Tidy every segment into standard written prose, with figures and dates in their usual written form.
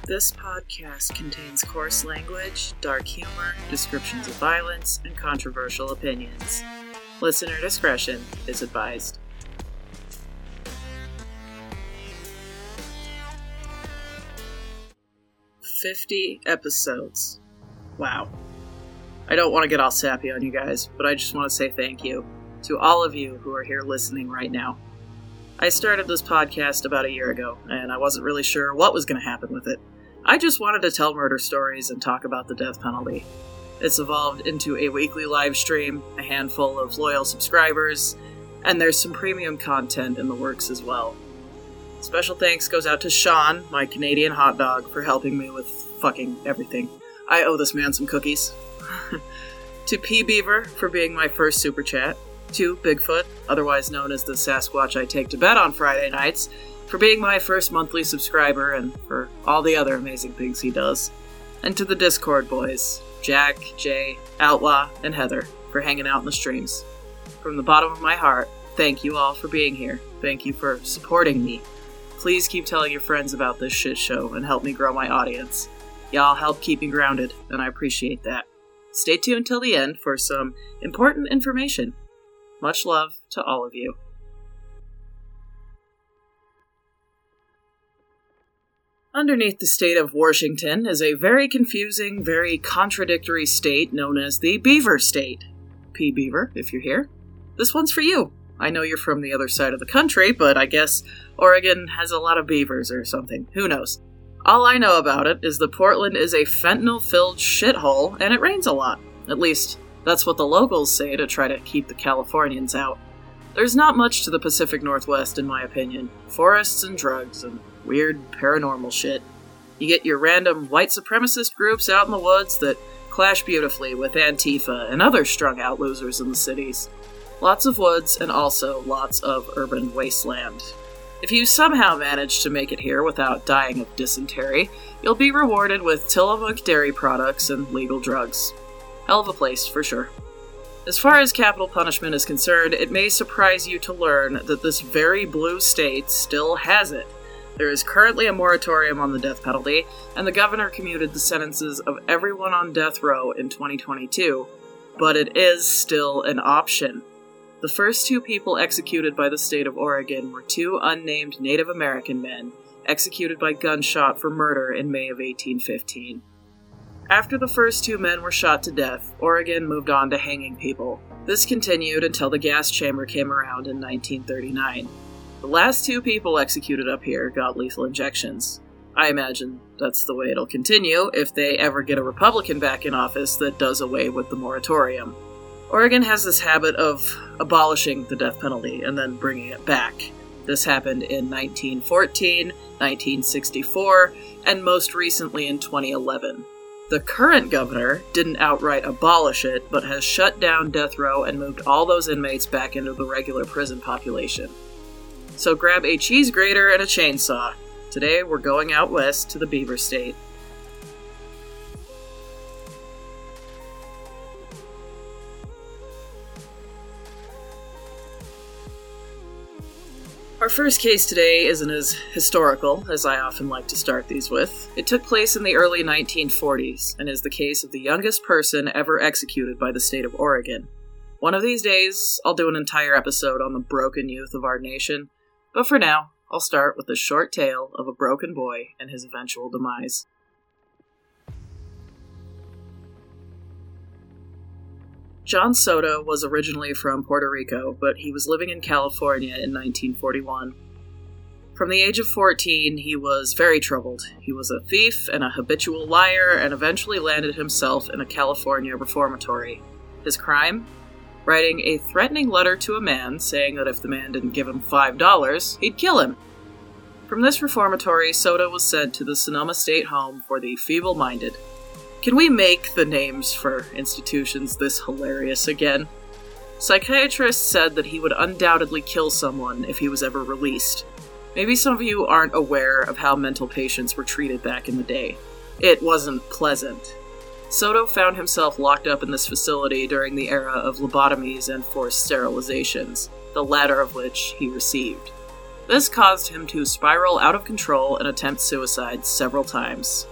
This podcast contains coarse language, dark humor, descriptions of violence, and controversial opinions. Listener discretion is advised. "50 episodes. Wow. I don't want to get all sappy on you guys, but I just want to say thank you to all of you who are here listening right now. I started this podcast about a year ago, and I wasn't really sure what was going to happen with it. I just wanted to tell murder stories and talk about the death penalty. It's evolved into a weekly live stream, a handful of loyal subscribers, and there's some premium content in the works as well. Special thanks goes out to Sean, my Canadian hot dog, for helping me with fucking everything. I owe this man some cookies. To P. Beaver for being my first super chat. To Bigfoot, otherwise known as the Sasquatch I take to bed on Friday nights, for being my first monthly subscriber and for all the other amazing things he does. And to the Discord boys, Jack, Jay, Outlaw, and Heather, for hanging out in the streams. From the bottom of my heart, thank you all for being here. Thank you for supporting me. Please keep telling your friends about this shit show and help me grow my audience. Y'all help keep me grounded, and I appreciate that. Stay tuned till the end for some important information. Much love to all of you. Underneath the state of Washington is a very confusing, very contradictory state known as the Beaver State. P. Beaver, if you're here, this one's for you. I know you're from the other side of the country, but I guess Oregon has a lot of beavers or something. Who knows? All I know about it is that Portland is a fentanyl-filled shithole, and it rains a lot. At least, that's what the locals say to try to keep the Californians out. There's not much to the Pacific Northwest, in my opinion. Forests and drugs and weird paranormal shit. You get your random white supremacist groups out in the woods that clash beautifully with Antifa and other strung-out losers in the cities. Lots of woods and also lots of urban wasteland. If you somehow manage to make it here without dying of dysentery, you'll be rewarded with Tillamook dairy products and legal drugs. Hell of a place, for sure. As far as capital punishment is concerned, it may surprise you to learn that this very blue state still has it. There is currently a moratorium on the death penalty, and the governor commuted the sentences of everyone on death row in 2022, but it is still an option. The first two people executed by the state of Oregon were two unnamed Native American men, executed by gunshot for murder in May of 1815. After the first two men were shot to death, Oregon moved on to hanging people. This continued until the gas chamber came around in 1939. The last two people executed up here got lethal injections. I imagine that's the way it'll continue if they ever get a Republican back in office that does away with the moratorium. Oregon has this habit of abolishing the death penalty and then bringing it back. This happened in 1914, 1964, and most recently in 2011. The current governor didn't outright abolish it, but has shut down death row and moved all those inmates back into the regular prison population. So grab a cheese grater and a chainsaw. Today we're going out west to the Beaver State. Our first case today isn't as historical as I often like to start these with. It took place in the early 1940s and is the case of the youngest person ever executed by the state of Oregon. One of these days, I'll do an entire episode on the broken youth of our nation, but for now, I'll start with the short tale of a broken boy and his eventual demise. John Soto was originally from Puerto Rico, but he was living in California in 1941. From the age of 14, he was very troubled. He was a thief and a habitual liar, and eventually landed himself in a California reformatory. His crime? Writing a threatening letter to a man saying that if the man didn't give him $5, he'd kill him. From this reformatory, Soto was sent to the Sonoma State Home for the Feeble-Minded. Can we make the names for institutions this hilarious again? Psychiatrists said that he would undoubtedly kill someone if he was ever released. Maybe some of you aren't aware of how mental patients were treated back in the day. It wasn't pleasant. Soto found himself locked up in this facility during the era of lobotomies and forced sterilizations, the latter of which he received. This caused him to spiral out of control and attempt suicide several times.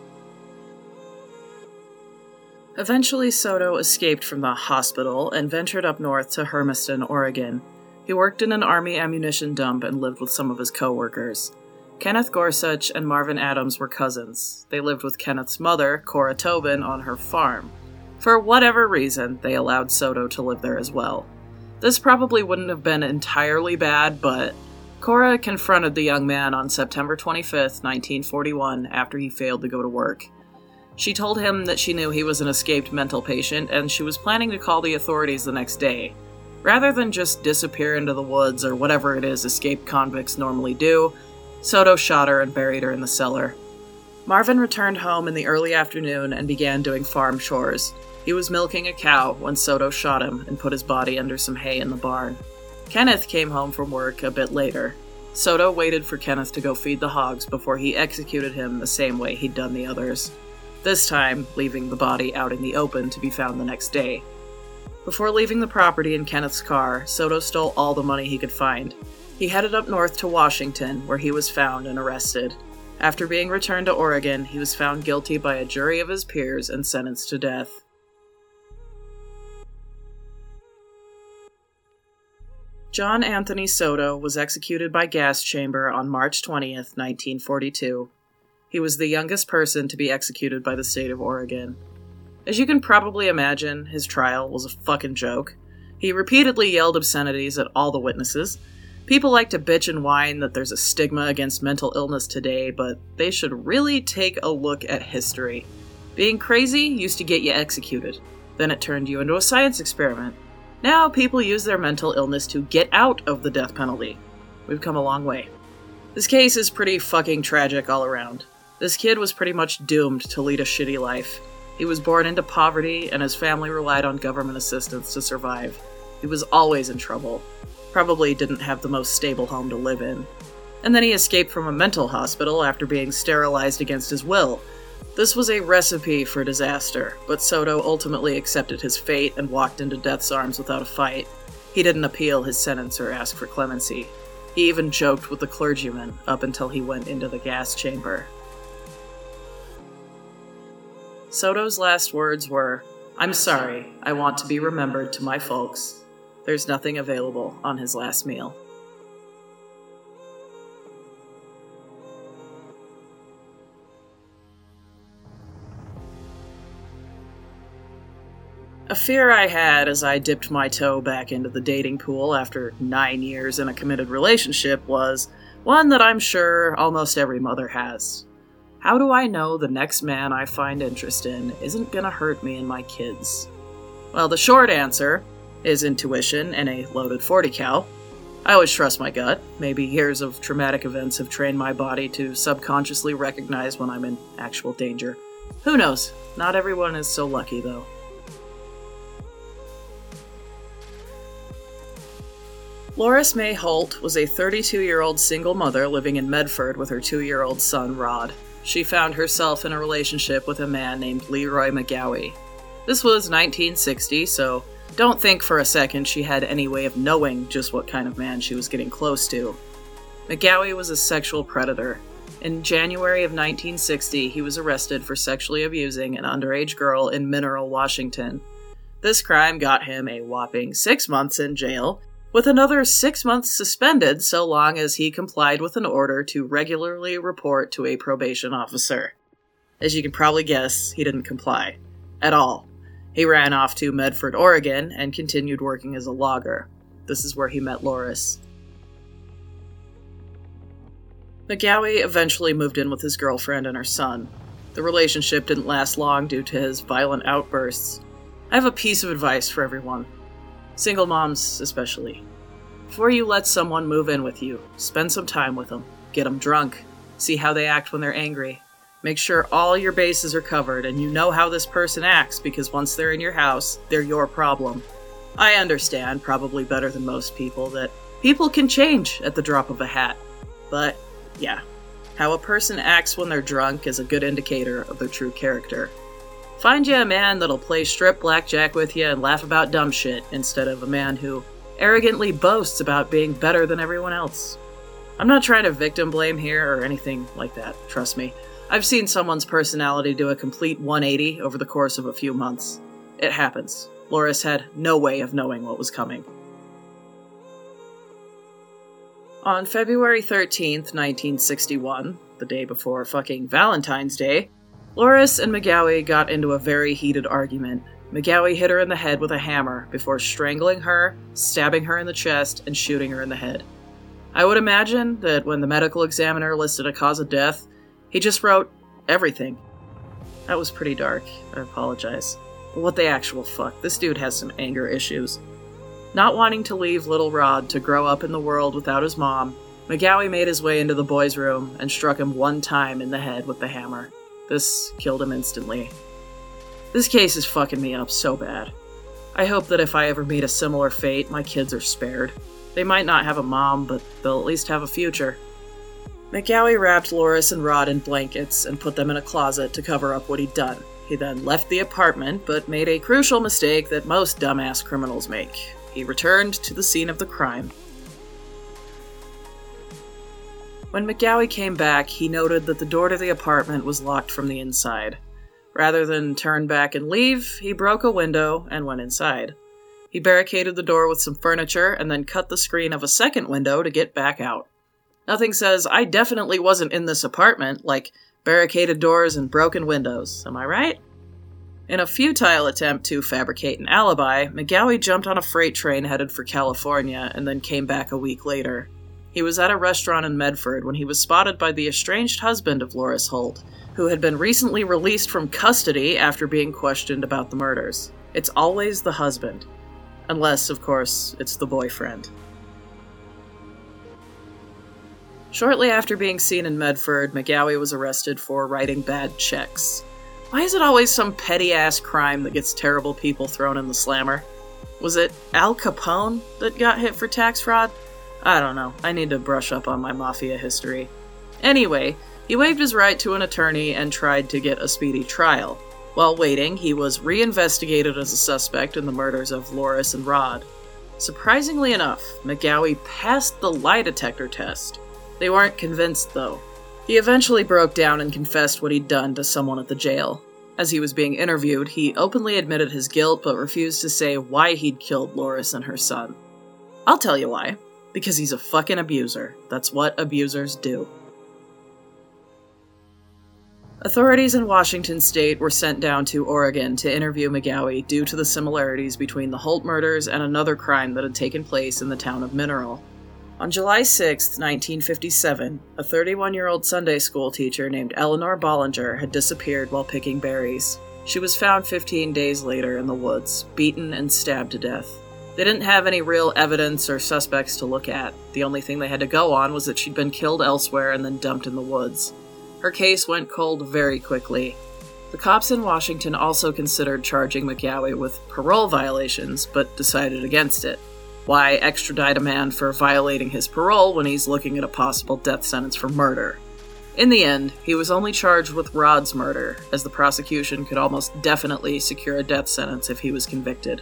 Eventually, Soto escaped from the hospital and ventured up north to Hermiston, Oregon. He worked in an army ammunition dump and lived with some of his co-workers. Kenneth Gorsuch and Marvin Adams were cousins. They lived with Kenneth's mother, Cora Tobin, on her farm. For whatever reason, they allowed Soto to live there as well. This probably wouldn't have been entirely bad, but Cora confronted the young man on September 25th, 1941, after he failed to go to work. She told him that she knew he was an escaped mental patient, and she was planning to call the authorities the next day. Rather than just disappear into the woods or whatever it is escaped convicts normally do, Soto shot her and buried her in the cellar. Marvin returned home in the early afternoon and began doing farm chores. He was milking a cow when Soto shot him and put his body under some hay in the barn. Kenneth came home from work a bit later. Soto waited for Kenneth to go feed the hogs before he executed him the same way he'd done the others. This time, leaving the body out in the open to be found the next day. Before leaving the property in Kenneth's car, Soto stole all the money he could find. He headed up north to Washington, where he was found and arrested. After being returned to Oregon, he was found guilty by a jury of his peers and sentenced to death. John Anthony Soto was executed by gas chamber on March 20th, 1942. He was the youngest person to be executed by the state of Oregon. As you can probably imagine, his trial was a fucking joke. He repeatedly yelled obscenities at all the witnesses. People like to bitch and whine that there's a stigma against mental illness today, but they should really take a look at history. Being crazy used to get you executed. Then it turned you into a science experiment. Now people use their mental illness to get out of the death penalty. We've come a long way. This case is pretty fucking tragic all around. This kid was pretty much doomed to lead a shitty life. He was born into poverty, and his family relied on government assistance to survive. He was always in trouble. Probably didn't have the most stable home to live in. And then he escaped from a mental hospital after being sterilized against his will. This was a recipe for disaster, but Soto ultimately accepted his fate and walked into death's arms without a fight. He didn't appeal his sentence or ask for clemency. He even joked with the clergyman up until he went into the gas chamber. Soto's last words were, "I'm sorry, I want to be remembered to my folks." There's nothing available on his last meal. A fear I had as I dipped my toe back into the dating pool after 9 years in a committed relationship was one that I'm sure almost every mother has. How do I know the next man I find interest in isn't gonna hurt me and my kids? Well, the short answer is intuition and a loaded 40 cal. I always trust my gut. Maybe years of traumatic events have trained my body to subconsciously recognize when I'm in actual danger. Who knows? Not everyone is so lucky, though. Loris May Holt was a 32-year-old single mother living in Medford with her 2-year-old son, Rod. She found herself in a relationship with a man named Leroy McGowie. This was 1960, so don't think for a second she had any way of knowing just what kind of man she was getting close to. McGowie was a sexual predator. In January of 1960, he was arrested for sexually abusing an underage girl in Mineral, Washington. This crime got him a whopping 6 months in jail, with another 6 months suspended so long as he complied with an order to regularly report to a probation officer. As you can probably guess, he didn't comply. At all. He ran off to Medford, Oregon, and continued working as a logger. This is where he met Loris. McGowie eventually moved in with his girlfriend and her son. The relationship didn't last long due to his violent outbursts. I have a piece of advice for everyone. Single moms, especially. Before you let someone move in with you, spend some time with them. Get them drunk. See how they act when they're angry. Make sure all your bases are covered and you know how this person acts because once they're in your house, they're your problem. I understand, probably better than most people, that people can change at the drop of a hat. But, yeah, how a person acts when they're drunk is a good indicator of their true character. Find you a man that'll play strip blackjack with you and laugh about dumb shit, instead of a man who arrogantly boasts about being better than everyone else. I'm not trying to victim blame here or anything like that, trust me. I've seen someone's personality do a complete 180 over the course of a few months. It happens. Loris had no way of knowing what was coming. On February 13th, 1961, the day before fucking Valentine's Day, Loris and McGowie got into a very heated argument. McGowie hit her in the head with a hammer before strangling her, stabbing her in the chest, and shooting her in the head. I would imagine that when the medical examiner listed a cause of death, he just wrote, everything. That was pretty dark. I apologize. But what the actual fuck? This dude has some anger issues. Not wanting to leave little Rod to grow up in the world without his mom, McGowie made his way into the boy's room and struck him one time in the head with the hammer. This killed him instantly. This case is fucking me up so bad. I hope that if I ever meet a similar fate, my kids are spared. They might not have a mom, but they'll at least have a future. McGowie wrapped Loris and Rod in blankets and put them in a closet to cover up what he'd done. He then left the apartment, but made a crucial mistake that most dumbass criminals make. He returned to the scene of the crime. When McGowie came back, he noted that the door to the apartment was locked from the inside. Rather than turn back and leave, he broke a window and went inside. He barricaded the door with some furniture and then cut the screen of a second window to get back out. Nothing says, I definitely wasn't in this apartment, like barricaded doors and broken windows, am I right? In a futile attempt to fabricate an alibi, McGowie jumped on a freight train headed for California and then came back a week later. He was at a restaurant in Medford when he was spotted by the estranged husband of Loris Holt, who had been recently released from custody after being questioned about the murders. It's always the husband. Unless, of course, it's the boyfriend. Shortly after being seen in Medford, McGowie was arrested for writing bad checks. Why is it always some petty-ass crime that gets terrible people thrown in the slammer? Was it Al Capone that got hit for tax fraud? I don't know. I need to brush up on my mafia history. Anyway, he waived his right to an attorney and tried to get a speedy trial. While waiting, he was reinvestigated as a suspect in the murders of Loris and Rod. Surprisingly enough, McGowie passed the lie detector test. They weren't convinced, though. He eventually broke down and confessed what he'd done to someone at the jail. As he was being interviewed, he openly admitted his guilt but refused to say why he'd killed Loris and her son. I'll tell you why. Because he's a fucking abuser. That's what abusers do. Authorities in Washington state were sent down to Oregon to interview McGowie due to the similarities between the Holt murders and another crime that had taken place in the town of Mineral. On July 6, 1957, a 31-year-old Sunday school teacher named Eleanor Bollinger had disappeared while picking berries. She was found 15 days later in the woods, beaten and stabbed to death. They didn't have any real evidence or suspects to look at. The only thing they had to go on was that she'd been killed elsewhere and then dumped in the woods. Her case went cold very quickly. The cops in Washington also considered charging McGowie with parole violations, but decided against it. Why extradite a man for violating his parole when he's looking at a possible death sentence for murder? In the end, he was only charged with Rod's murder, as the prosecution could almost definitely secure a death sentence if he was convicted.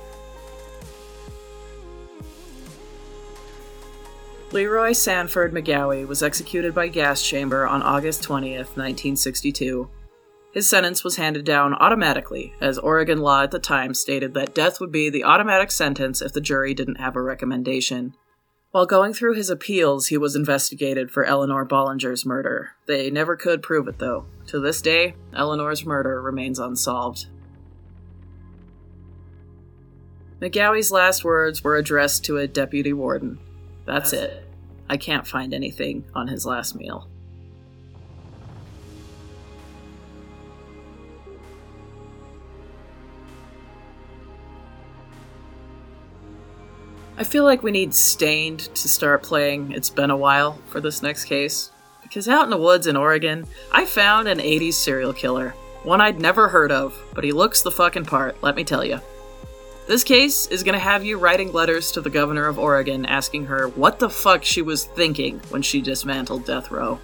Leroy Sanford McGowie was executed by gas chamber on August 20th, 1962. His sentence was handed down automatically, as Oregon law at the time stated that death would be the automatic sentence if the jury didn't have a recommendation. While going through his appeals, he was investigated for Eleanor Bollinger's murder. They never could prove it, though. To this day, Eleanor's murder remains unsolved. McGowie's last words were addressed to a deputy warden. That's it. I can't find anything on his last meal. I feel like we need Stained to start playing It's Been a While for this next case. Because out in the woods in Oregon, I found an 80s serial killer. One I'd never heard of, but he looks the fucking part, let me tell you. This case is gonna have you writing letters to the governor of Oregon asking her what the fuck she was thinking when she dismantled death row.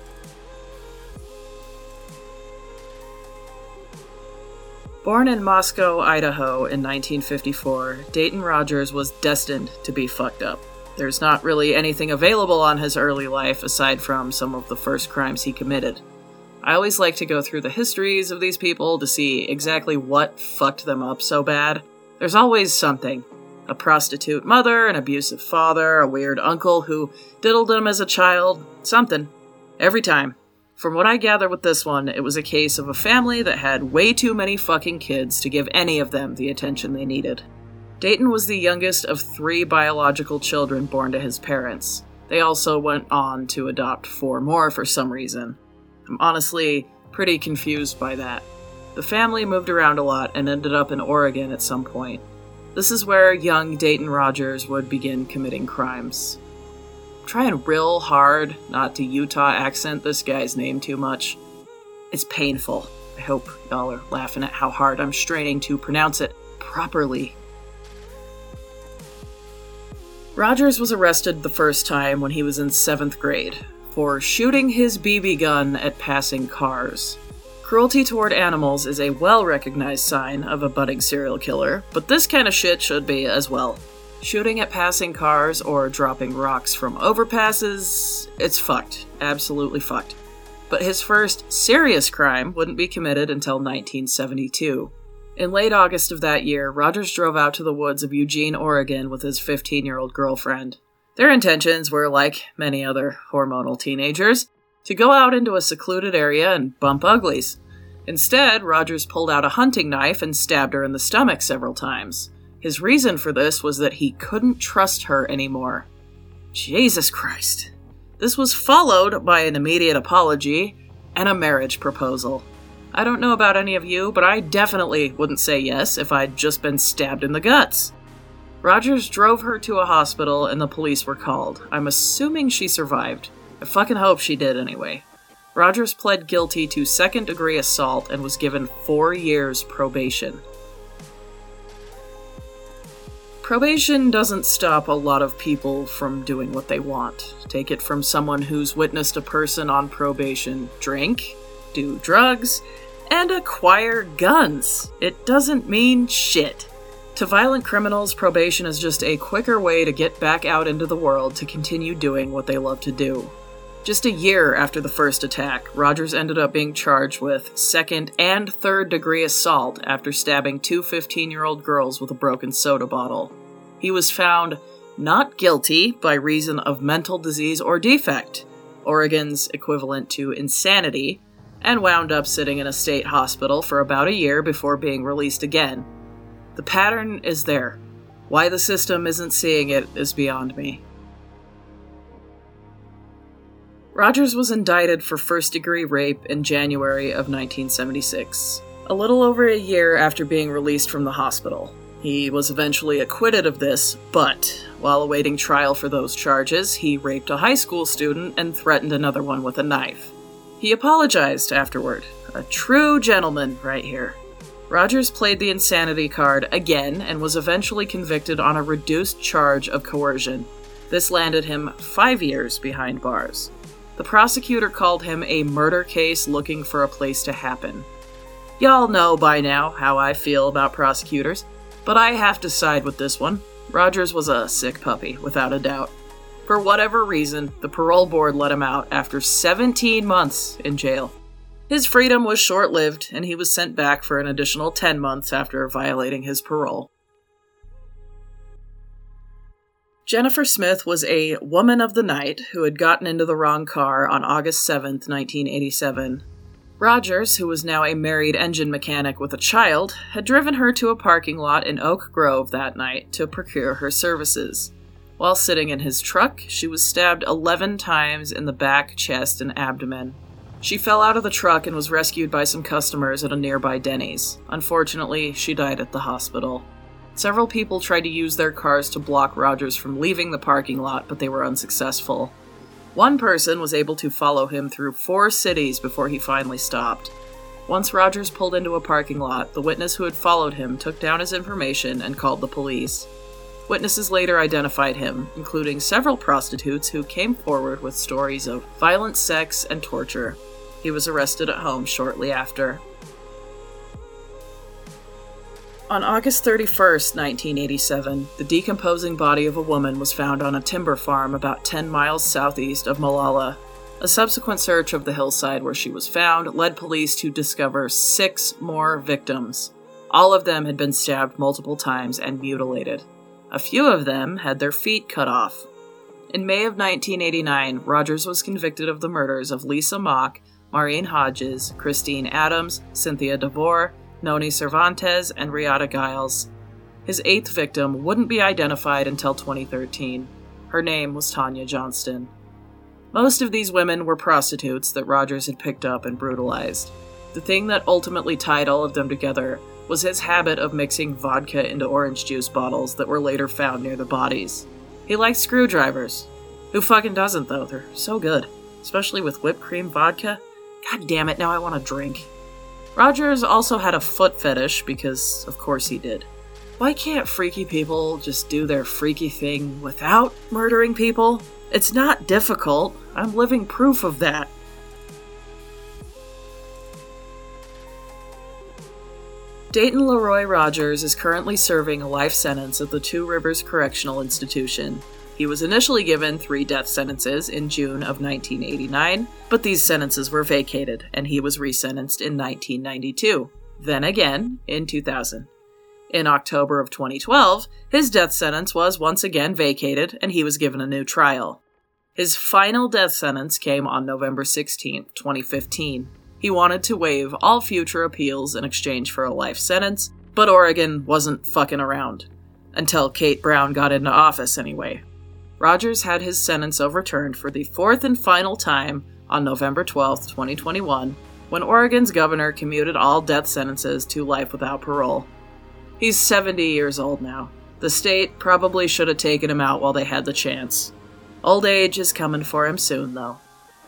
Born in Moscow, Idaho in 1954, Dayton Rogers was destined to be fucked up. There's not really anything available on his early life aside from some of the first crimes he committed. I always like to go through the histories of these people to see exactly what fucked them up so bad. There's always something. A prostitute mother, an abusive father, a weird uncle who diddled him as a child, something. Every time. From what I gather with this one, it was a case of a family that had way too many fucking kids to give any of them the attention they needed. Dayton was the youngest of 3 biological children born to his parents. They also went on to adopt 4 more for some reason. I'm honestly pretty confused by that. The family moved around a lot and ended up in Oregon at some point. This is where young Dayton Rogers would begin committing crimes. I'm trying real hard not to Utah accent this guy's name too much. It's painful. I hope y'all are laughing at how hard I'm straining to pronounce it properly. Rogers was arrested the first time when he was in 7th grade for shooting his BB gun at passing cars. Cruelty toward animals is a well-recognized sign of a budding serial killer, but this kind of shit should be as well. Shooting at passing cars or dropping rocks from overpasses, it's fucked. Absolutely fucked. But his first serious crime wouldn't be committed until 1972. In late August of that year, Rogers drove out to the woods of Eugene, Oregon with his 15-year-old girlfriend. Their intentions were, like many other hormonal teenagers, to go out into a secluded area and bump uglies. Instead, Rogers pulled out a hunting knife and stabbed her in the stomach several times. His reason for this was that he couldn't trust her anymore. Jesus Christ. This was followed by an immediate apology and a marriage proposal. I don't know about any of you, but I definitely wouldn't say yes if I'd just been stabbed in the guts. Rogers drove her to a hospital and the police were called. I'm assuming she survived. I fucking hope she did anyway. Rogers pled guilty to 2nd-degree assault and was given 4 years probation. Probation doesn't stop a lot of people from doing what they want. Take it from someone who's witnessed a person on probation drink, do drugs, and acquire guns. It doesn't mean shit. To violent criminals, probation is just a quicker way to get back out into the world to continue doing what they love to do. Just a year after the first attack, Rogers ended up being charged with 2nd- and 3rd-degree assault after stabbing 2 15-year-old girls with a broken soda bottle. He was found not guilty by reason of mental disease or defect, Oregon's equivalent to insanity, and wound up sitting in a state hospital for about a year before being released again. The pattern is there. Why the system isn't seeing it is beyond me. Rogers was indicted for first-degree rape in January of 1976, a little over a year after being released from the hospital. He was eventually acquitted of this, but while awaiting trial for those charges, he raped a high school student and threatened another one with a knife. He apologized afterward. A true gentleman right here. Rogers played the insanity card again and was eventually convicted on a reduced charge of coercion. This landed him 5 years behind bars. The prosecutor called him a murder case looking for a place to happen. Y'all know by now how I feel about prosecutors, but I have to side with this one. Rogers was a sick puppy, without a doubt. For whatever reason, the parole board let him out after 17 months in jail. His freedom was short-lived, and he was sent back for an additional 10 months after violating his parole. Jennifer Smith was a woman of the night who had gotten into the wrong car on August 7th, 1987. Rogers, who was now a married engine mechanic with a child, had driven her to a parking lot in Oak Grove that night to procure her services. While sitting in his truck, she was stabbed 11 times in the back, chest, and abdomen. She fell out of the truck and was rescued by some customers at a nearby Denny's. Unfortunately, she died at the hospital. Several people tried to use their cars to block Rogers from leaving the parking lot, but they were unsuccessful. One person was able to follow him through 4 cities before he finally stopped. Once Rogers pulled into a parking lot, the witness who had followed him took down his information and called the police. Witnesses later identified him, including several prostitutes who came forward with stories of violent sex and torture. He was arrested at home shortly after. On August 31st, 1987, the decomposing body of a woman was found on a timber farm about 10 miles southeast of Molalla. A subsequent search of the hillside where she was found led police to discover 6 more victims. All of them had been stabbed multiple times and mutilated. A few of them had their feet cut off. In May of 1989, Rogers was convicted of the murders of Lisa Mock, Maureen Hodges, Christine Adams, Cynthia DeVore, Noni Cervantes, and Riata Giles. His 8th victim wouldn't be identified until 2013. Her name was Tanya Johnston. Most of these women were prostitutes that Rogers had picked up and brutalized. The thing that ultimately tied all of them together was his habit of mixing vodka into orange juice bottles that were later found near the bodies. He liked screwdrivers. Who fucking doesn't, though? They're so good. Especially with whipped cream vodka. God damn it, now I want a drink. Rogers also had a foot fetish, because of course he did. Why can't freaky people just do their freaky thing without murdering people? It's not difficult. I'm living proof of that. Dayton Leroy Rogers is currently serving a life sentence at the Two Rivers Correctional Institution. He was initially given 3 death sentences in June of 1989, but these sentences were vacated, and he was resentenced in 1992, then again in 2000. In October of 2012, his death sentence was once again vacated, and he was given a new trial. His final death sentence came on November 16, 2015. He wanted to waive all future appeals in exchange for a life sentence, but Oregon wasn't fucking around. Until Kate Brown got into office anyway. Rogers had his sentence overturned for the 4th and final time on November 12, 2021, when Oregon's governor commuted all death sentences to life without parole. He's 70 years old now. The state probably should have taken him out while they had the chance. Old age is coming for him soon, though.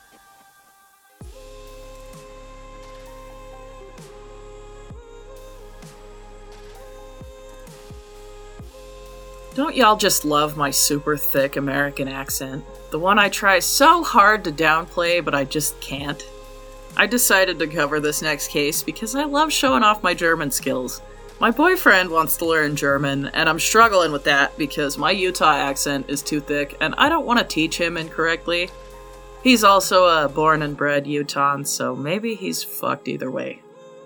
Don't y'all just love my super thick American accent? The one I try so hard to downplay, but I just can't. I decided to cover this next case because I love showing off my German skills. My boyfriend wants to learn German, and I'm struggling with that because my Utah accent is too thick, and I don't want to teach him incorrectly. He's also a born and bred Utahn, so maybe he's fucked either way.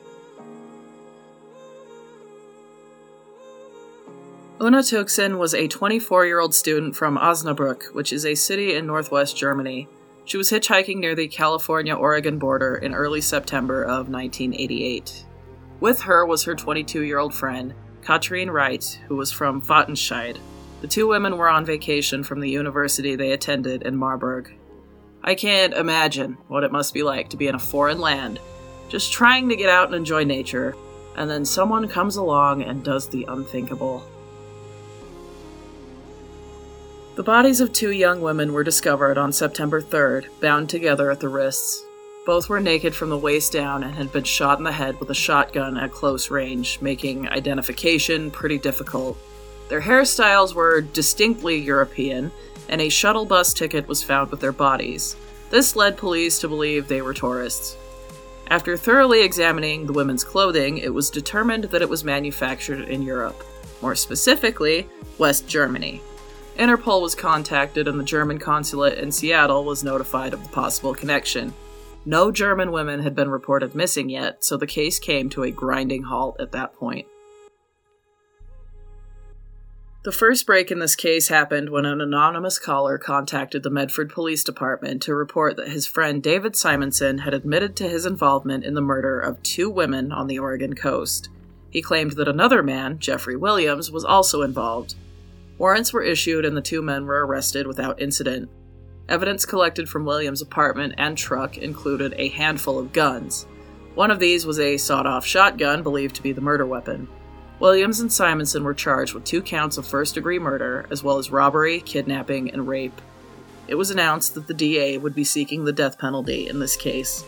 Una Tuxen was a 24-year-old student from Osnabrück, which is a city in northwest Germany. She was hitchhiking near the California-Oregon border in early September of 1988. With her was her 22-year-old friend, Katrine Wright, who was from Wattenscheid. The two women were on vacation from the university they attended in Marburg. I can't imagine what it must be like to be in a foreign land, just trying to get out and enjoy nature, and then someone comes along and does the unthinkable. The bodies of 2 young women were discovered on September 3rd, bound together at the wrists. Both were naked from the waist down and had been shot in the head with a shotgun at close range, making identification pretty difficult. Their hairstyles were distinctly European, and a shuttle bus ticket was found with their bodies. This led police to believe they were tourists. After thoroughly examining the women's clothing, it was determined that it was manufactured in Europe, more specifically, West Germany. Interpol was contacted and the German consulate in Seattle was notified of the possible connection. No German women had been reported missing yet, so the case came to a grinding halt at that point. The first break in this case happened when an anonymous caller contacted the Medford Police Department to report that his friend David Simonson had admitted to his involvement in the murder of 2 women on the Oregon coast. He claimed that another man, Jeffrey Williams, was also involved. Warrants were issued and the 2 men were arrested without incident. Evidence collected from Williams' apartment and truck included a handful of guns. One of these was a sawed-off shotgun believed to be the murder weapon. Williams and Simonson were charged with 2 counts of first-degree murder, as well as robbery, kidnapping, and rape. It was announced that the DA would be seeking the death penalty in this case.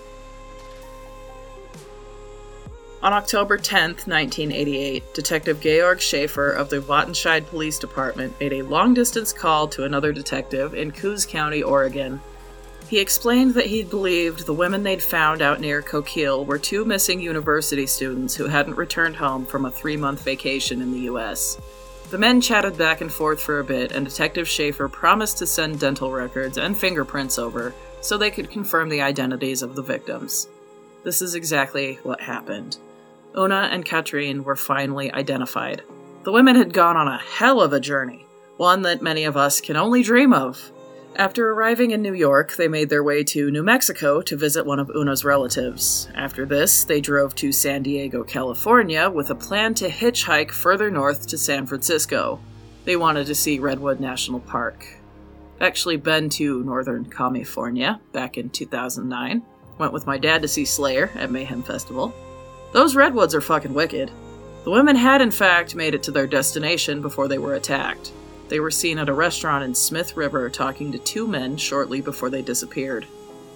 On October 10, 1988, Detective Georg Schaefer of the Wattenscheid Police Department made a long-distance call to another detective in Coos County, Oregon. He explained that he'd believed the women they'd found out near Coquille were 2 missing university students who hadn't returned home from a 3-month vacation in the US. The men chatted back and forth for a bit, and Detective Schaefer promised to send dental records and fingerprints over so they could confirm the identities of the victims. This is exactly what happened. Una and Katrine were finally identified. The women had gone on a hell of a journey, one that many of us can only dream of. After arriving in New York, they made their way to New Mexico to visit one of Una's relatives. After this, they drove to San Diego, California, with a plan to hitchhike further north to San Francisco. They wanted to see Redwood National Park. Actually been to Northern California back in 2009. Went with my dad to see Slayer at Mayhem Festival. Those redwoods are fucking wicked. The women had in fact made it to their destination before they were attacked. They were seen at a restaurant in Smith River talking to 2 men shortly before they disappeared.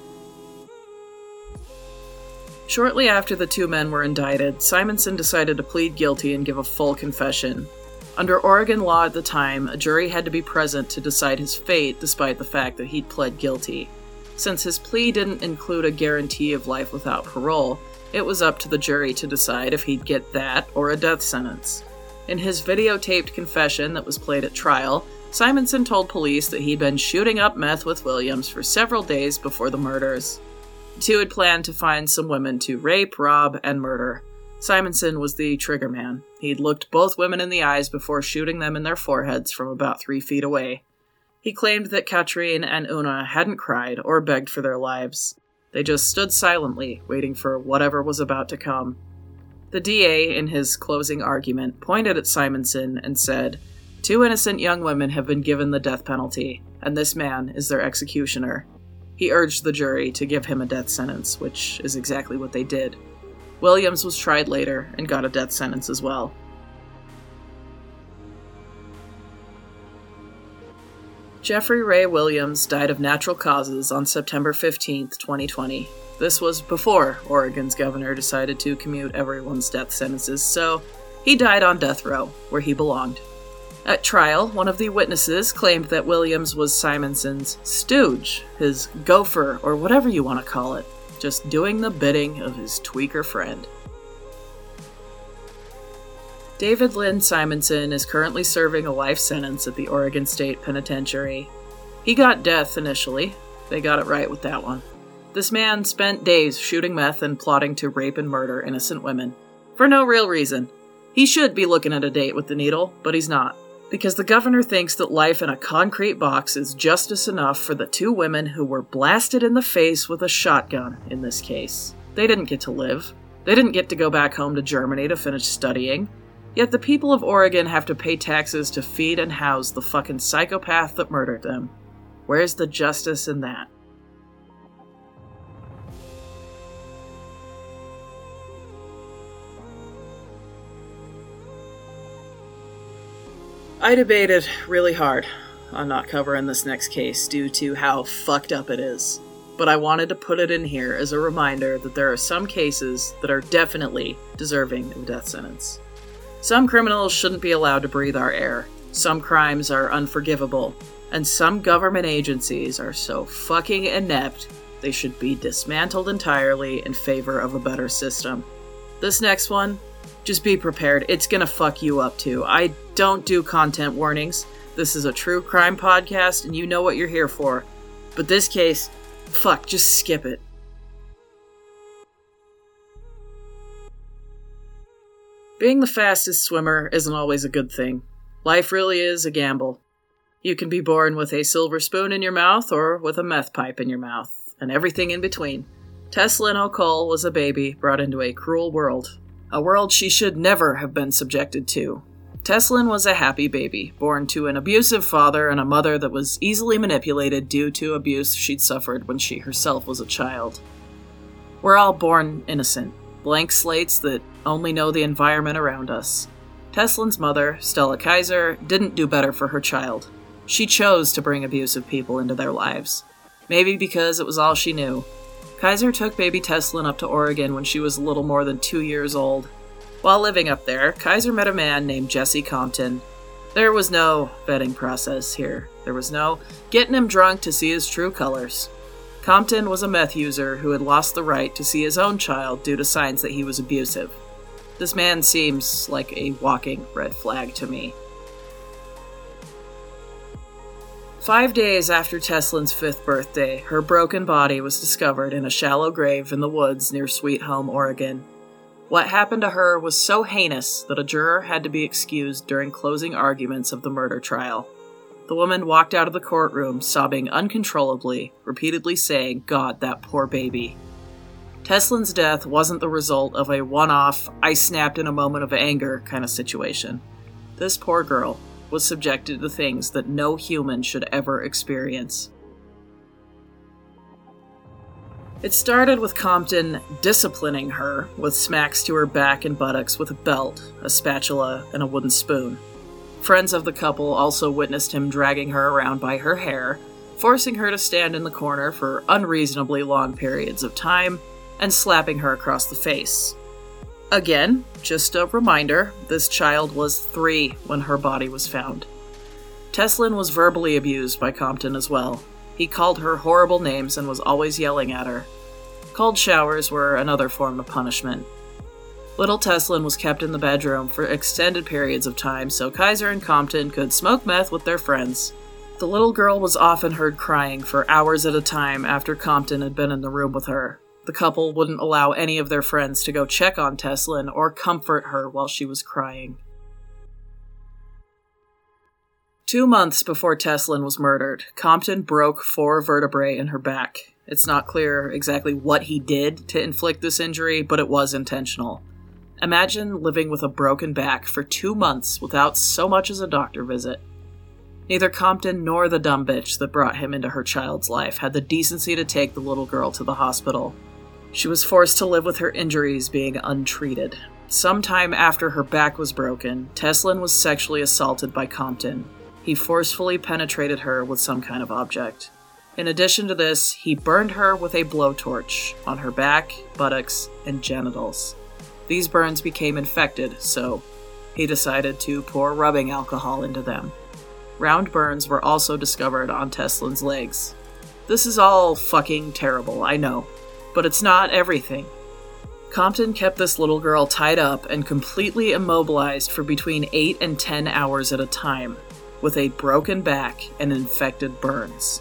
Shortly after the 2 men were indicted, Simonson decided to plead guilty and give a full confession. Under Oregon law at the time, a jury had to be present to decide his fate despite the fact that he'd pled guilty. Since his plea didn't include a guarantee of life without parole, it was up to the jury to decide if he'd get that or a death sentence. In his videotaped confession that was played at trial, Simonson told police that he'd been shooting up meth with Williams for several days before the murders. The 2 had planned to find some women to rape, rob, and murder. Simonson was the trigger man. He'd looked both women in the eyes before shooting them in their foreheads from about 3 feet away. He claimed that Katrine and Una hadn't cried or begged for their lives. They just stood silently, waiting for whatever was about to come. The DA, in his closing argument, pointed at Simonson and said, 2 innocent young women have been given the death penalty, and this man is their executioner. He urged the jury to give him a death sentence, which is exactly what they did. Williams was tried later and got a death sentence as well. Jeffrey Ray Williams died of natural causes on September 15, 2020. This was before Oregon's governor decided to commute everyone's death sentences, so he died on death row, where he belonged. At trial, one of the witnesses claimed that Williams was Simonson's stooge, his gopher, or whatever you want to call it, just doing the bidding of his tweaker friend. David Lynn Simonson is currently serving a life sentence at the Oregon State Penitentiary. He got death initially. They got it right with that one. This man spent days shooting meth and plotting to rape and murder innocent women. For no real reason. He should be looking at a date with the needle, but he's not. Because the governor thinks that life in a concrete box is justice enough for the 2 women who were blasted in the face with a shotgun, in this case. They didn't get to live. They didn't get to go back home to Germany to finish studying. Yet the people of Oregon have to pay taxes to feed and house the fucking psychopath that murdered them. Where's the justice in that? I debated really hard on not covering this next case due to how fucked up it is. But I wanted to put it in here as a reminder that there are some cases that are definitely deserving of death sentence. Some criminals shouldn't be allowed to breathe our air. Some crimes are unforgivable. And some government agencies are so fucking inept, they should be dismantled entirely in favor of a better system. This next one, just be prepared. It's gonna fuck you up too. I don't do content warnings. This is a true crime podcast and you know what you're here for. But this case, fuck, just skip it. Being the fastest swimmer isn't always a good thing. Life really is a gamble. You can be born with a silver spoon in your mouth or with a meth pipe in your mouth, and everything in between. Teslyn O'Cole was a baby brought into a cruel world. A world she should never have been subjected to. Teslyn was a happy baby, born to an abusive father and a mother that was easily manipulated due to abuse she'd suffered when she herself was a child. We're all born innocent, blank slates that only know the environment around us. Teslyn's mother, Stella Kaiser, didn't do better for her child. She chose to bring abusive people into their lives. Maybe because it was all she knew. Kaiser took baby Teslyn up to Oregon when she was a little more than 2 years old. While living up there, Kaiser met a man named Jesse Compton. There was no vetting process here. There was no getting him drunk to see his true colors. Compton was a meth user who had lost the right to see his own child due to signs that he was abusive. This man seems like a walking red flag to me. 5 days after Teslin's 5th birthday, her broken body was discovered in a shallow grave in the woods near Sweet Home, Oregon. What happened to her was so heinous that a juror had to be excused during closing arguments of the murder trial. The woman walked out of the courtroom sobbing uncontrollably, repeatedly saying, "God, that poor baby." Teslin's death wasn't the result of a one-off, I snapped in a moment of anger kind of situation. This poor girl was subjected to things that no human should ever experience. It started with Compton disciplining her with smacks to her back and buttocks with a belt, a spatula, and a wooden spoon. Friends of the couple also witnessed him dragging her around by her hair, forcing her to stand in the corner for unreasonably long periods of time, and slapping her across the face. Again, just a reminder, this child was 3 when her body was found. Teslin was verbally abused by Compton as well. He called her horrible names and was always yelling at her. Cold showers were another form of punishment. Little Teslin was kept in the bedroom for extended periods of time so Kaiser and Compton could smoke meth with their friends. The little girl was often heard crying for hours at a time after Compton had been in the room with her. The couple wouldn't allow any of their friends to go check on Teslin or comfort her while she was crying. 2 months before Teslin was murdered, Compton broke 4 vertebrae in her back. It's not clear exactly what he did to inflict this injury, but it was intentional. Imagine living with a broken back for 2 months without so much as a doctor visit. Neither Compton nor the dumb bitch that brought him into her child's life had the decency to take the little girl to the hospital. She was forced to live with her injuries being untreated. Sometime after her back was broken, Teslin was sexually assaulted by Compton. He forcefully penetrated her with some kind of object. In addition to this, he burned her with a blowtorch on her back, buttocks, and genitals. These burns became infected, so he decided to pour rubbing alcohol into them. Round burns were also discovered on Teslin's legs. This is all fucking terrible, I know. But it's not everything. Compton kept this little girl tied up and completely immobilized for between 8 and 10 hours at a time, with a broken back and infected burns.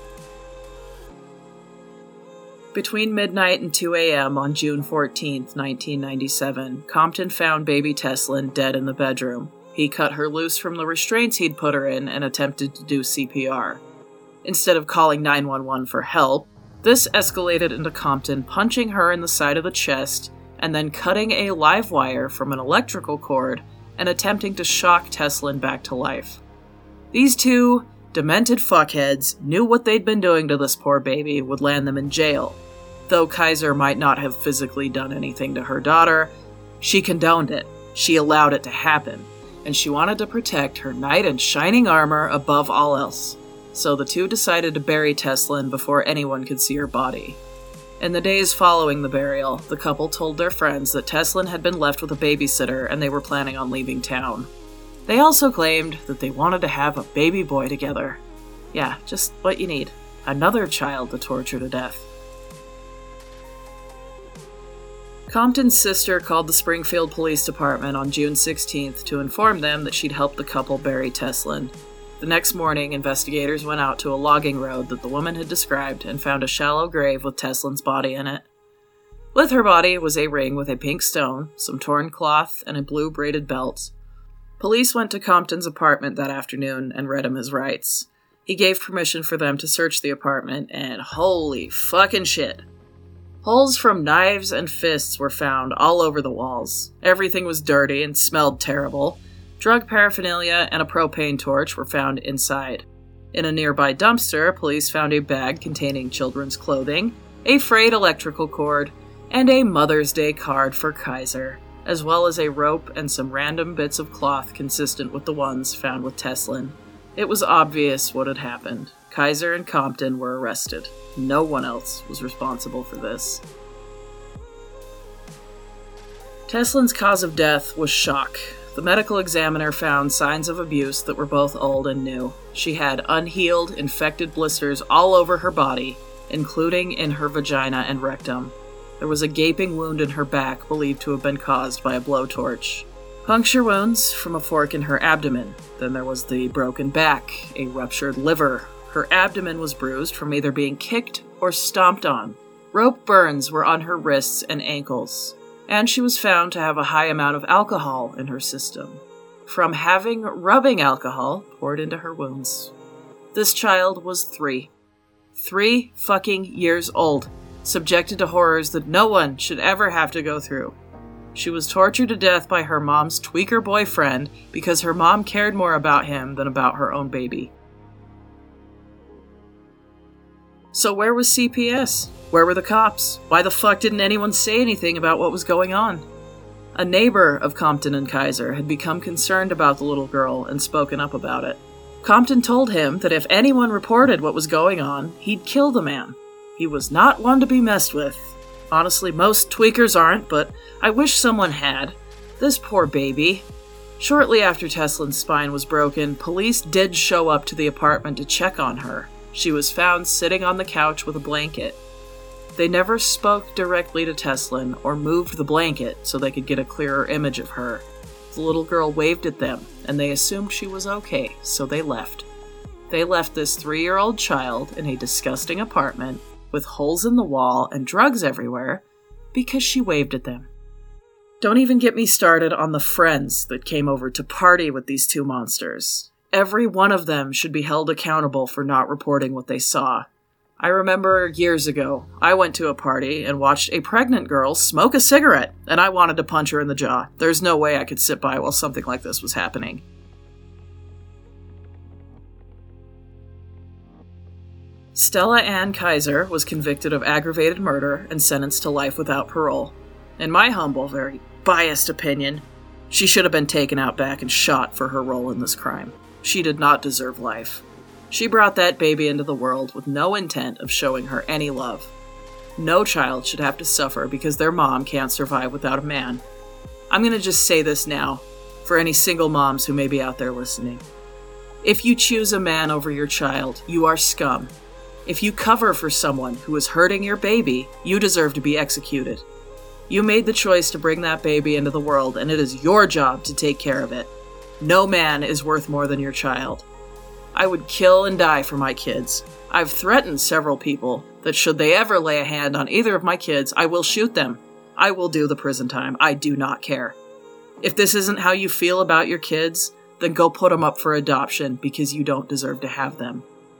Between midnight and 2 a.m. on June 14, 1997, Compton found baby Teslin dead in the bedroom. He cut her loose from the restraints he'd put her in and attempted to do CPR. Instead of calling 911 for help, this escalated into Compton punching her in the side of the chest and then cutting a live wire from an electrical cord and attempting to shock Teslin back to life. These 2 demented fuckheads knew what they'd been doing to this poor baby would land them in jail. Though Kaiser might not have physically done anything to her daughter, she condoned it, she allowed it to happen, and she wanted to protect her knight in shining armor above all else. So the 2 decided to bury Teslin before anyone could see her body. In the days following the burial, the couple told their friends that Teslin had been left with a babysitter and they were planning on leaving town. They also claimed that they wanted to have a baby boy together. Yeah, just what you need. Another child to torture to death. Compton's sister called the Springfield Police Department on June 16th to inform them that she'd helped the couple bury Teslin. The next morning, investigators went out to a logging road that the woman had described and found a shallow grave with Teslin's body in it. With her body was a ring with a pink stone, some torn cloth, and a blue braided belt. Police went to Compton's apartment that afternoon and read him his rights. He gave permission for them to search the apartment, and holy fucking shit. Holes from knives and fists were found all over the walls. Everything was dirty and smelled terrible. Drug paraphernalia and a propane torch were found inside. In a nearby dumpster, police found a bag containing children's clothing, a frayed electrical cord, and a Mother's Day card for Kaiser, as well as a rope and some random bits of cloth consistent with the ones found with Teslin. It was obvious what had happened. Kaiser and Compton were arrested. No one else was responsible for this. Teslin's cause of death was shock. The medical examiner found signs of abuse that were both old and new. She had unhealed, infected blisters all over her body, including in her vagina and rectum. There was a gaping wound in her back believed to have been caused by a blowtorch. Puncture wounds from a fork in her abdomen. Then there was the broken back, a ruptured liver. Her abdomen was bruised from either being kicked or stomped on. Rope burns were on her wrists and ankles. And she was found to have a high amount of alcohol in her system, from having rubbing alcohol poured into her wounds. This child was 3. 3 fucking years old, subjected to horrors that no one should ever have to go through. She was tortured to death by her mom's tweaker boyfriend because her mom cared more about him than about her own baby. So where was CPS? Where were the cops? Why the fuck didn't anyone say anything about what was going on? A neighbor of Compton and Kaiser had become concerned about the little girl and spoken up about it. Compton told him that if anyone reported what was going on, he'd kill the man. He was not one to be messed with. Honestly, most tweakers aren't, but I wish someone had. This poor baby. Shortly after Teslin's spine was broken, police did show up to the apartment to check on her. She was found sitting on the couch with a blanket. They never spoke directly to Teslin or moved the blanket so they could get a clearer image of her. The little girl waved at them, and they assumed she was okay, so they left. They left this 3-year-old child in a disgusting apartment with holes in the wall and drugs everywhere because she waved at them. Don't even get me started on the friends that came over to party with these 2 monsters. Every one of them should be held accountable for not reporting what they saw. I remember years ago, I went to a party and watched a pregnant girl smoke a cigarette, and I wanted to punch her in the jaw. There's no way I could sit by while something like this was happening. Stella Ann Kaiser was convicted of aggravated murder and sentenced to life without parole. In my humble, very biased opinion, she should have been taken out back and shot for her role in this crime. She did not deserve life. She brought that baby into the world with no intent of showing her any love. No child should have to suffer because their mom can't survive without a man. I'm going to just say this now, for any single moms who may be out there listening. If you choose a man over your child, you are scum. If you cover for someone who is hurting your baby, you deserve to be executed. You made the choice to bring that baby into the world, and it is your job to take care of it. No man is worth more than your child. I would kill and die for my kids. I've threatened several people that should they ever lay a hand on either of my kids, I will shoot them. I will do the prison time. I do not care. If this isn't how you feel about your kids, then go put them up for adoption because you don't deserve to have them.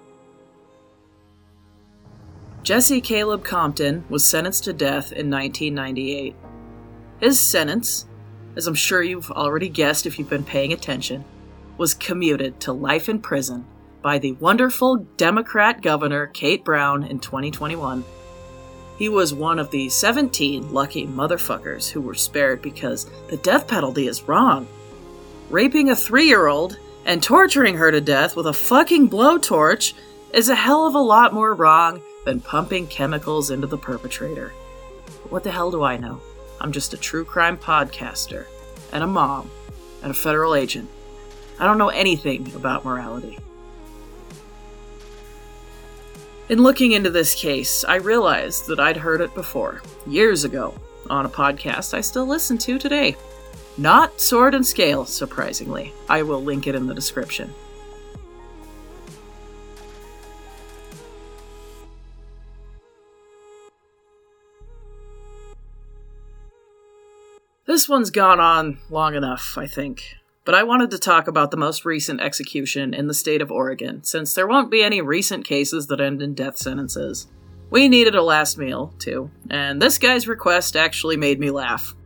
Jesse Caleb Compton was sentenced to death in 1998. His sentence, as I'm sure you've already guessed if you've been paying attention, was commuted to life in prison by the wonderful Democrat Governor Kate Brown in 2021. He was one of the 17 lucky motherfuckers who were spared because the death penalty is wrong. Raping a 3-year-old and torturing her to death with a fucking blowtorch is a hell of a lot more wrong than pumping chemicals into the perpetrator. But what the hell do I know? I'm just a true crime podcaster, and a mom, and a federal agent. I don't know anything about morality. In looking into this case, I realized that I'd heard it before, years ago, on a podcast I still listen to today. Not Sword and Scale, surprisingly. I will link it in the description. This one's gone on long enough, I think. But I wanted to talk about the most recent execution in the state of Oregon, since there won't be any recent cases that end in death sentences. We needed a last meal, too, and this guy's request actually made me laugh.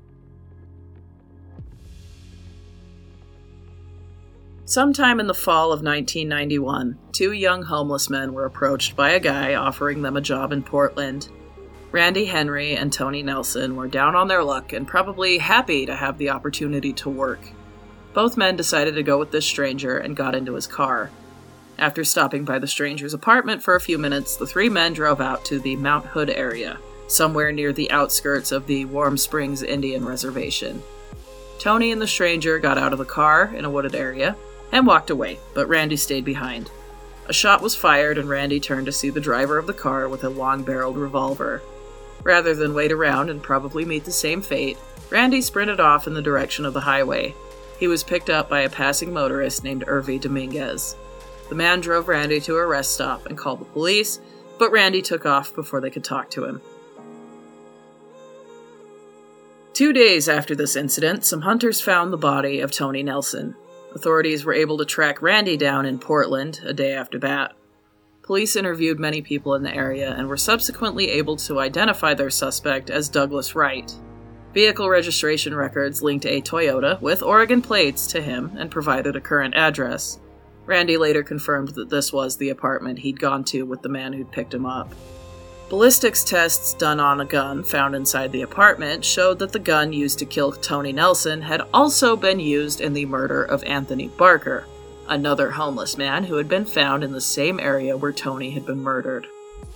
Sometime in the fall of 1991, 2 young homeless men were approached by a guy offering them a job in Portland. Randy Henry and Tony Nelson were down on their luck and probably happy to have the opportunity to work. Both men decided to go with this stranger and got into his car. After stopping by the stranger's apartment for a few minutes, the 3 men drove out to the Mount Hood area, somewhere near the outskirts of the Warm Springs Indian Reservation. Tony and the stranger got out of the car in a wooded area and walked away, but Randy stayed behind. A shot was fired and Randy turned to see the driver of the car with a long-barreled revolver. Rather than wait around and probably meet the same fate, Randy sprinted off in the direction of the highway. He was picked up by a passing motorist named Irvi Dominguez. The man drove Randy to a rest stop and called the police, but Randy took off before they could talk to him. 2 days after this incident, some hunters found the body of Tony Nelson. Authorities were able to track Randy down in Portland a day after that. Police interviewed many people in the area and were subsequently able to identify their suspect as Douglas Wright. Vehicle registration records linked a Toyota with Oregon plates to him and provided a current address. Randy later confirmed that this was the apartment he'd gone to with the man who'd picked him up. Ballistics tests done on a gun found inside the apartment showed that the gun used to kill Tony Nelson had also been used in the murder of Anthony Barker, another homeless man who had been found in the same area where Tony had been murdered.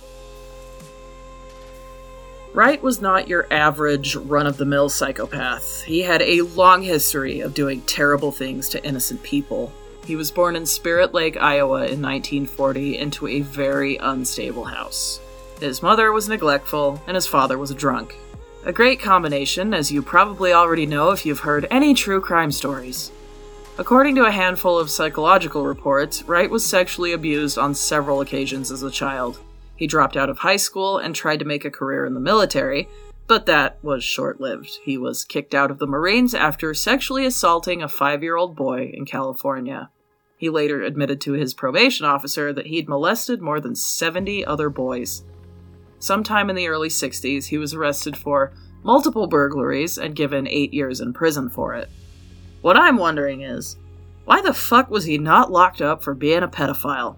Wright was not your average run-of-the-mill psychopath. He had a long history of doing terrible things to innocent people. He was born in Spirit Lake, Iowa in 1940 into a very unstable house. His mother was neglectful, and his father was a drunk. A great combination, as you probably already know if you've heard any true crime stories. According to a handful of psychological reports, Wright was sexually abused on several occasions as a child. He dropped out of high school and tried to make a career in the military, but that was short-lived. He was kicked out of the Marines after sexually assaulting a 5-year-old boy in California. He later admitted to his probation officer that he'd molested more than 70 other boys. Sometime in the early 60s, he was arrested for multiple burglaries and given 8 years in prison for it. What I'm wondering is, why the fuck was he not locked up for being a pedophile?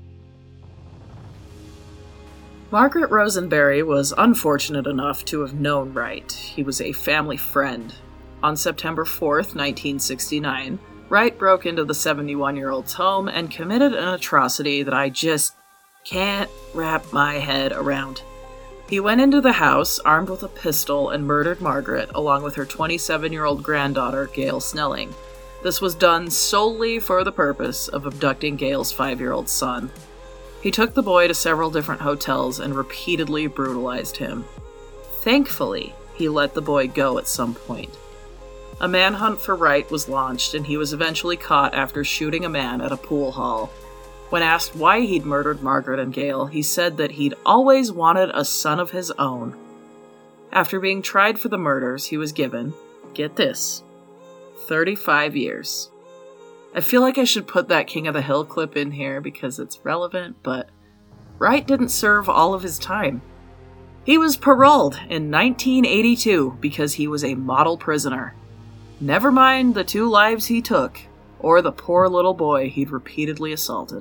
Margaret Rosenberry was unfortunate enough to have known Wright. He was a family friend. On September 4th, 1969, Wright broke into the 71-year-old's home and committed an atrocity that I just can't wrap my head around. He went into the house armed with a pistol and murdered Margaret along with her 27-year-old granddaughter, Gail Snelling. This was done solely for the purpose of abducting Gail's 5-year-old son. He took the boy to several different hotels and repeatedly brutalized him. Thankfully, he let the boy go at some point. A manhunt for Wright was launched, and he was eventually caught after shooting a man at a pool hall. When asked why he'd murdered Margaret and Gail, he said that he'd always wanted a son of his own. After being tried for the murders, he was given, get this, 35 years. I feel like I should put that King of the Hill clip in here because it's relevant, but Wright didn't serve all of his time. He was paroled in 1982 because he was a model prisoner. Never mind the 2 lives he took, or the poor little boy he'd repeatedly assaulted.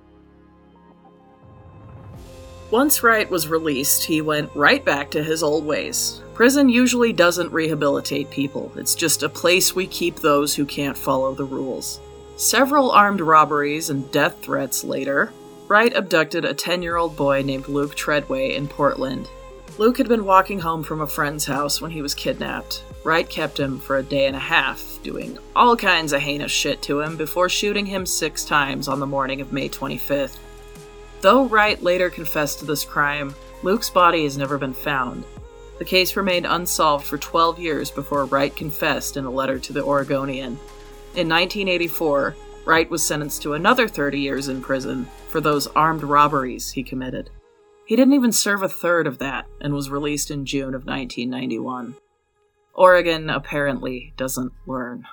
Once Wright was released, he went right back to his old ways. Prison usually doesn't rehabilitate people. It's just a place we keep those who can't follow the rules. Several armed robberies and death threats later, Wright abducted a 10-year-old boy named Luke Treadway in Portland. Luke had been walking home from a friend's house when he was kidnapped. Wright kept him for a day and a half, doing all kinds of heinous shit to him before shooting him 6 times on the morning of May 25th. Though Wright later confessed to this crime, Luke's body has never been found. The case remained unsolved for 12 years before Wright confessed in a letter to the Oregonian. In 1984, Wright was sentenced to another 30 years in prison for those armed robberies he committed. He didn't even serve a third of that and was released in June of 1991. Oregon apparently doesn't learn.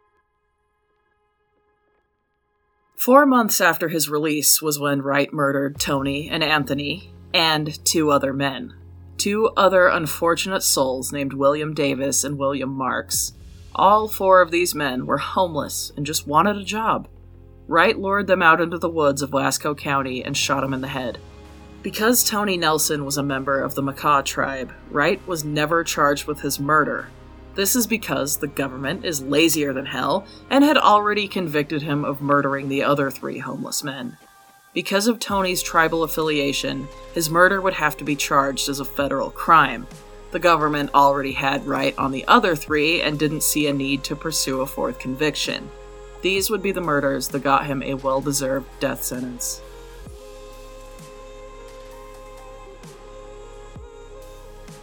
4 months after his release was when Wright murdered Tony and Anthony and 2 other men. 2 other unfortunate souls named William Davis and William Marks. All 4 of these men were homeless and just wanted a job. Wright lured them out into the woods of Wasco County and shot them in the head. Because Tony Nelson was a member of the Makah tribe, Wright was never charged with his murder. This is because the government is lazier than hell and had already convicted him of murdering the other 3 homeless men. Because of Tony's tribal affiliation, his murder would have to be charged as a federal crime. The government already had Wright on the other 3 and didn't see a need to pursue a 4th conviction. These would be the murders that got him a well-deserved death sentence.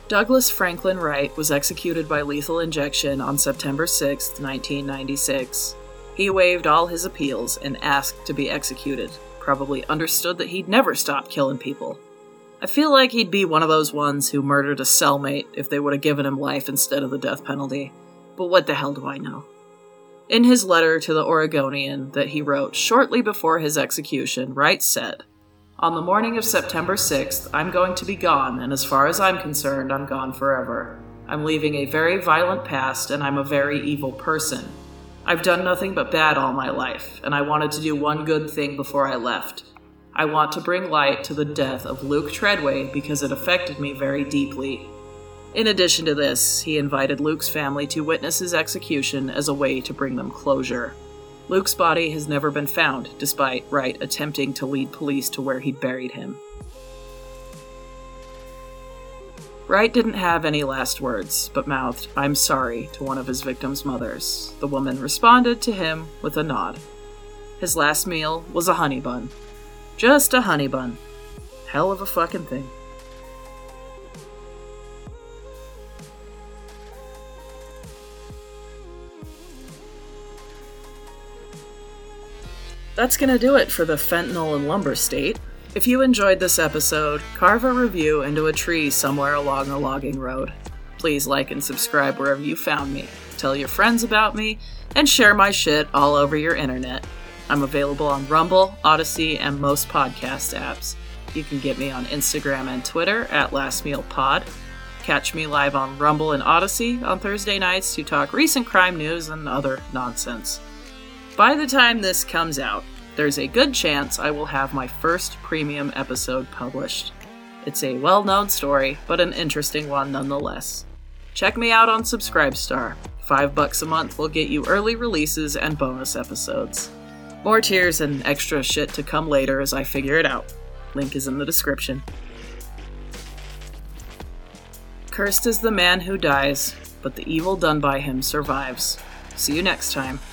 Douglas Franklin Wright was executed by lethal injection on September 6, 1996. He waived all his appeals and asked to be executed, probably understood that he'd never stop killing people. I feel like he'd be one of those ones who murdered a cellmate if they would have given him life instead of the death penalty, but what the hell do I know? In his letter to the Oregonian that he wrote shortly before his execution, Wright said, "On the morning of September 6th, I'm going to be gone, and as far as I'm concerned, I'm gone forever. I'm leaving a very violent past, and I'm a very evil person. I've done nothing but bad all my life, and I wanted to do one good thing before I left. I want to bring light to the death of Luke Treadway because it affected me very deeply." In addition to this, he invited Luke's family to witness his execution as a way to bring them closure. Luke's body has never been found, despite Wright attempting to lead police to where he'd buried him. Wright didn't have any last words, but mouthed, "I'm sorry," to one of his victims' mothers. The woman responded to him with a nod. His last meal was a honey bun. Just a honey bun. Hell of a fucking thing. That's gonna do it for the fentanyl and lumber state. If you enjoyed this episode, carve a review into a tree somewhere along a logging road. Please like and subscribe wherever you found me. Tell your friends about me, and share my shit all over your internet. I'm available on Rumble, Odyssey, and most podcast apps. You can get me on Instagram and Twitter at LastMealPod. Catch me live on Rumble and Odyssey on Thursday nights to talk recent crime news and other nonsense. By the time this comes out, there's a good chance I will have my first premium episode published. It's a well-known story, but an interesting one nonetheless. Check me out on Subscribestar. $5 a month will get you early releases and bonus episodes. More tiers and extra shit to come later as I figure it out. Link is in the description. Cursed is the man who dies, but the evil done by him survives. See you next time.